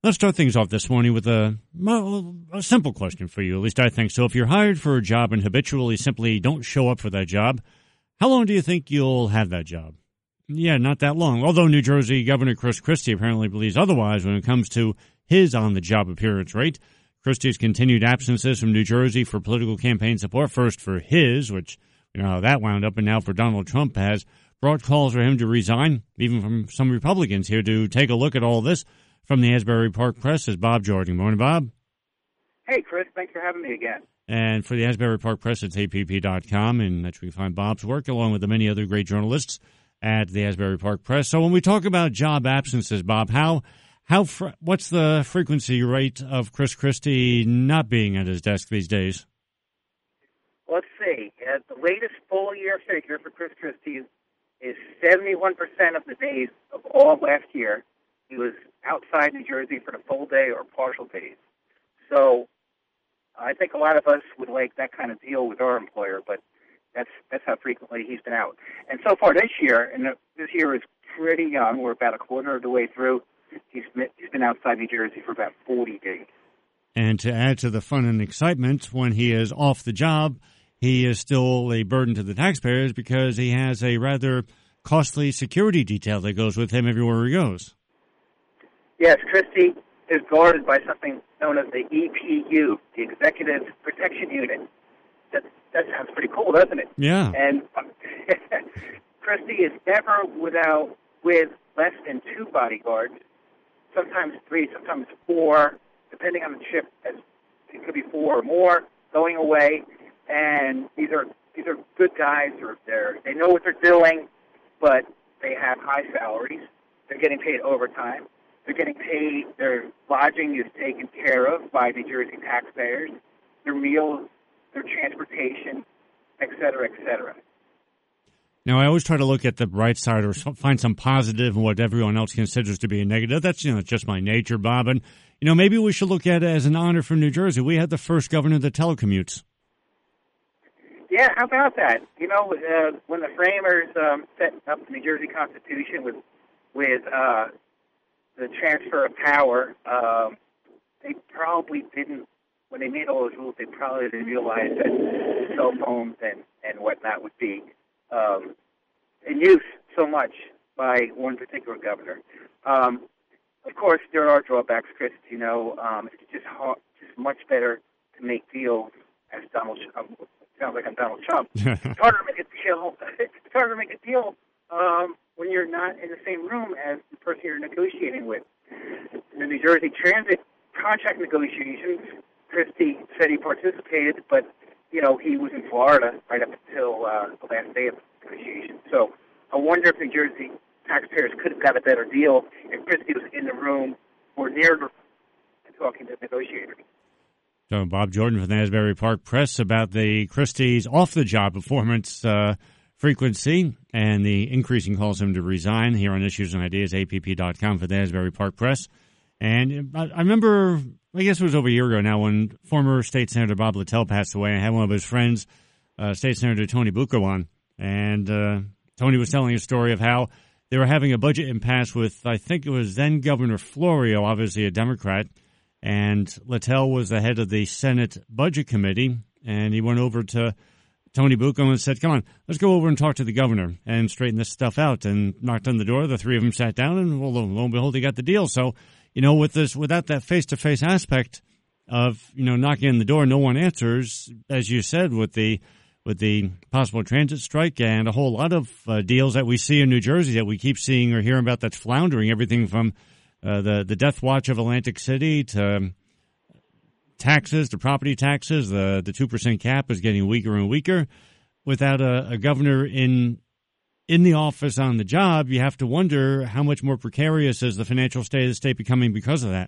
Let's start things off this morning with a simple question for you. At least I think so. If you're hired for a job and habitually simply don't show up for that job, how long do you think you'll have that job? Yeah, not that long. Although New Jersey Governor Chris Christie apparently believes otherwise when it comes to his on-the-job appearance rate. Christie's continued absences from New Jersey for political campaign support, first for his, which you know how that wound up, and now for Donald Trump, has brought calls for him to resign, even from some Republicans here. To take a look at all this from the Asbury Park Press is Bob Jordan. Morning, Bob. Hey, Chris. Thanks for having me again. And for the Asbury Park Press, it's APP.com, and that's where you can find Bob's work, along with the many other great journalists at the Asbury Park Press. So when we talk about job absences, Bob, what's the frequency rate of Chris Christie not being at his desk these days? Let's see. The latest full-year figure for Chris Christie is 71% of the days of all last year. He was outside New Jersey for the full day or partial days. So I think a lot of us would like that kind of deal with our employer, but that's how frequently he's been out. And so far this year, and this year is pretty young, we're about a quarter of the way through, he's been outside New Jersey for about 40 days. And to add to the fun and excitement, when he is off the job, he is still a burden to the taxpayers because he has a rather costly security detail that goes with him everywhere he goes. Yes, Christie is guarded by something known as the EPU, the Executive Protection Unit. That sounds pretty cool, doesn't it? Yeah. And Christie is never with less than 2 bodyguards, sometimes 3, sometimes 4, depending on the shift. It could be 4 or more going away. And these are good guys. They know what they're doing, but they have high salaries. They're getting paid overtime. They're getting paid. Their lodging is taken care of by New Jersey taxpayers. Their meals, their transportation, et cetera, et cetera. Now, I always try to look at the bright side or find some positive in what everyone else considers to be a negative. That's, it's just my nature, Bob. And, maybe we should look at it as an honor for New Jersey. We had the first governor that telecommutes. Yeah, how about that? When the framers set up the New Jersey Constitution with the transfer of power, they probably didn't, when they made all those rules, they probably didn't realize that cell phones and whatnot would be in use so much by one particular governor. Of course, there are drawbacks, Chris. It's just much better to make deals as Donald Trump. Sounds like I'm Donald Trump. It's harder to make a deal when you're not in the same room as the person you're negotiating with. In the New Jersey Transit contract negotiations, Christie said he participated, but he was in Florida right up until the last day of the negotiations. So I wonder if New Jersey taxpayers could have got a better deal if Christie was in the room or near the and talking to the negotiators. So Bob Jordan from the Asbury Park Press about the Christie's off-the-job performance frequency and the increasing calls him to resign here on Issues and Ideas, APP.com for the Asbury Park Press. And I remember, I guess it was over a year ago now, when former State Senator Bob Littell passed away. I had one of his friends, State Senator Tony Bucco, on. And Tony was telling a story of how they were having a budget impasse with, I think it was then Governor Florio, obviously a Democrat, and Littell was the head of the Senate Budget Committee, and he went over to Tony Bucco and said, come on, let's go over and talk to the governor and straighten this stuff out, and knocked on the door. The three of them sat down, and lo and behold, he got the deal. So, without that face-to-face aspect of, knocking on the door, no one answers, as you said, with the possible transit strike and a whole lot of deals that we see in New Jersey that we keep seeing or hearing about that's floundering, everything from the death watch of Atlantic City to taxes, to property taxes. The 2% cap is getting weaker and weaker. Without a governor in the office on the job, you have to wonder how much more precarious is the financial state of the state becoming because of that.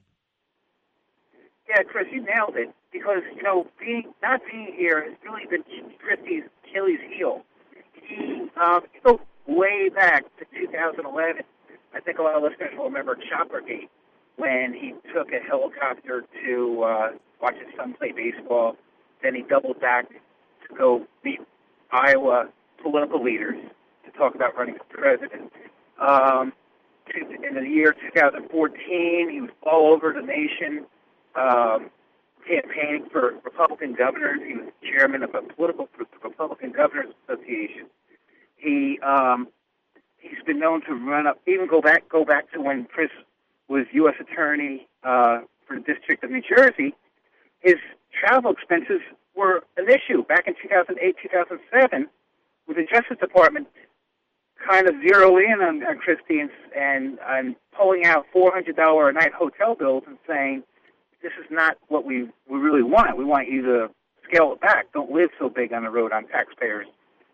Yeah, Chris, you nailed it. Because, not being here has really been Christie's Achilles heel. He goes way back to 2011. I think a lot of listeners will remember Choppergate, when he took a helicopter to watch his son play baseball. Then he doubled back to go meet Iowa political leaders to talk about running for president. in the year 2014, he was all over the nation campaigning for Republican governors. He was chairman of a political Republican Governors Association. He's been known to run up, even go back to when Chris was U.S. Attorney for the District of New Jersey. His travel expenses were an issue back in 2008, 2007, with the Justice Department kind of zeroing in on Christie and pulling out $400 a night hotel bills and saying, this is not what we really want. We want you to scale it back. Don't live so big on the road on taxpayers'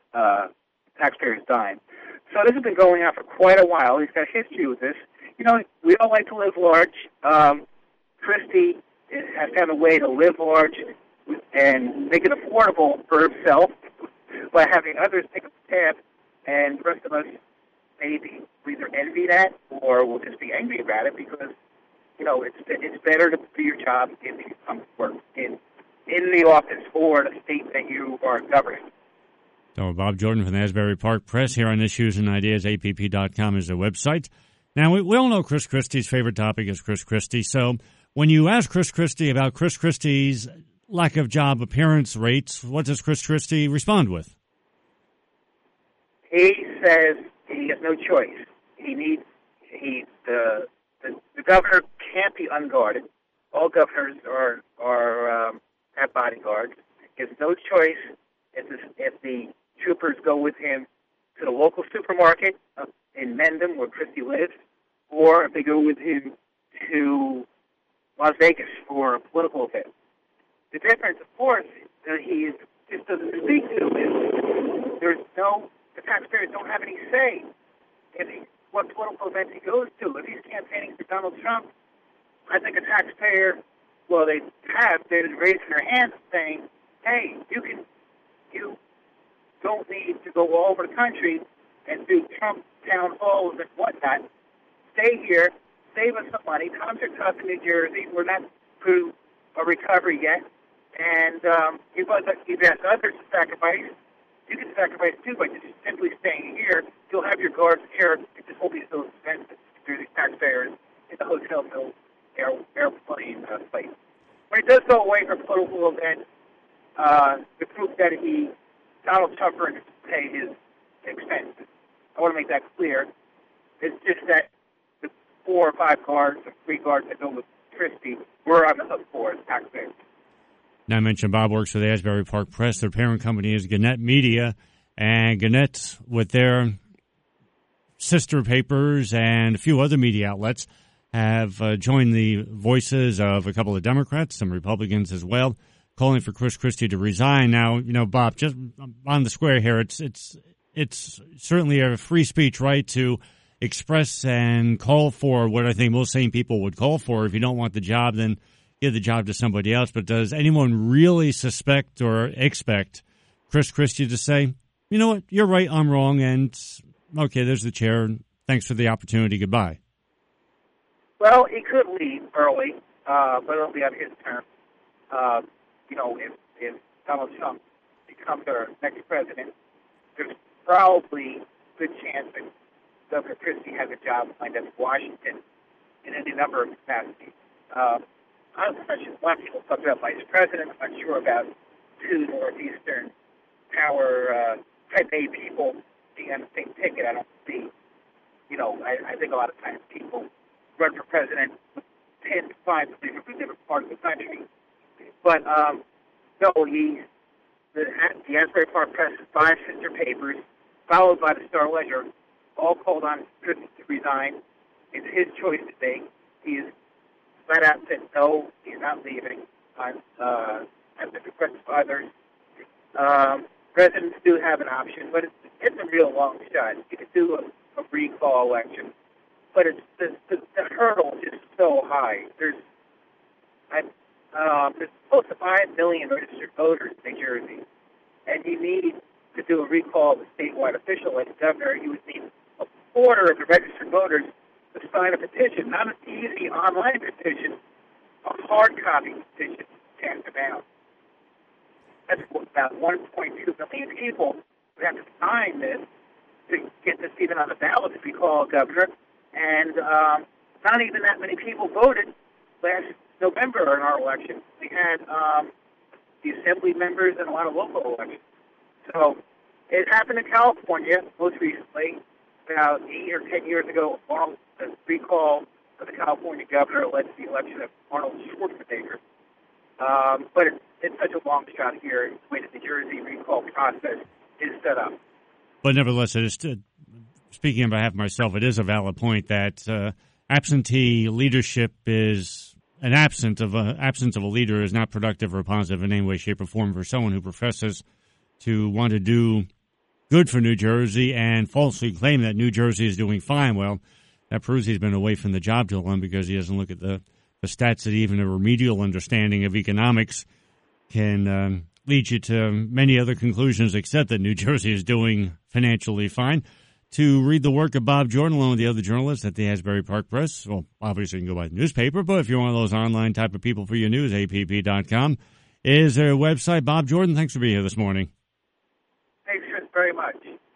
dime. So this has been going on for quite a while. He's got a history with this. You know, we all like to live large. Christie has found a way to live large and make it affordable for himself by having others take a tab, and the rest of us maybe either envy that or we'll just be angry about it because, you know, it's better to do your job if you come to work in the office or the state that you are governing. So Bob Jordan from the Asbury Park Press here on Issues and Ideas. APP.com is their website. Now, we all know Chris Christie's favorite topic is Chris Christie. So when you ask Chris Christie about Chris Christie's lack of job appearance rates, what does Chris Christie respond with? He says he has no choice. The governor can't be unguarded. All governors have bodyguards. He has no choice if the troopers go with him to the local supermarket in Mendham, where Christie lives, or if they go with him to Las Vegas for a political event. The difference, of course, that he just doesn't speak to is the taxpayers don't have any say in what political events he goes to. If he's campaigning for Donald Trump, I think a taxpayer, they've been raising their hands saying, hey, you don't need to go all over the country and do Trump town halls and whatnot. Stay here, save us some money. Times are tough in New Jersey. We're not through a recovery yet. And you've asked others to sacrifice. You can sacrifice too by just simply staying here. You'll have your guards here. It just won't be so expensive through the taxpayers in the hotel bill, airplane place. When it does go away for political events, the proof that Donald Trump earned to pay his expenses. I want to make that clear. It's just that the 4 or 5 guards or 3 guards that go with Christie were on the hook for as taxpayers. Now, I mentioned Bob works for the Asbury Park Press. Their parent company is Gannett Media, and Gannett, with their sister papers and a few other media outlets, have joined the voices of a couple of Democrats, some Republicans as well, calling for Chris Christie to resign. Now, you know, Bob, just on the square here, it's certainly a free speech right to express and call for what I think most sane people would call for. If you don't want the job, then give the job to somebody else. But does anyone really suspect or expect Chris Christie to say, you know what, you're right, I'm wrong, and okay, there's the chair, thanks for the opportunity, goodbye? Well, he could leave early, but it'll be on his term. If Donald Trump becomes our next president, there's probably a good chance that Governor Christie has a job lined up in Washington in any number of capacities. I'm not sure. A lot of people talk about vice president. I'm not sure about 2 Northeastern power type A people being on the same ticket. I don't see, I think a lot of times people run for president with 10 to 5 different parts of the country. But, no, the Asbury Park Press has 5 sister papers, followed by the Star Ledger, all called on Christie to resign. It's his choice to make. He is flat out said no, he's not leaving. I've been requested by others. Residents do have an option, but it's a real long shot. You could do a recall election, but it's the hurdle is so high. There's close to 5 million registered voters in New Jersey, and you need to do a recall of a statewide official like the governor. You would need a quarter of the registered voters to sign a petition, not an easy online petition, a hard copy petition to cast them out. That's about 1.2 million people who have to sign this to get this even on the ballot to be called governor. And not even that many people voted last November in our election. We had the assembly members and a lot of local elections. So it happened in California most recently, about 8 or 10 years ago. The recall of the California governor led to the election of Arnold Schwarzenegger. But it's such a long shot here the way the New Jersey recall process is set up. But nevertheless, it is, speaking on behalf of myself, it is a valid point that absentee leadership is an absence of a leader is not productive or positive in any way, shape, or form for someone who professes to want to do good for New Jersey and falsely claim that New Jersey is doing fine. Well, that proves he's been away from the job too long because he doesn't look at the stats that even a remedial understanding of economics can lead you to many other conclusions except that New Jersey is doing financially fine. To read the work of Bob Jordan along with the other journalists at the Asbury Park Press, well, obviously you can go by the newspaper, but if you're one of those online type of people for your news, app.com is their website. Bob Jordan, thanks for being here this morning. Thanks very much.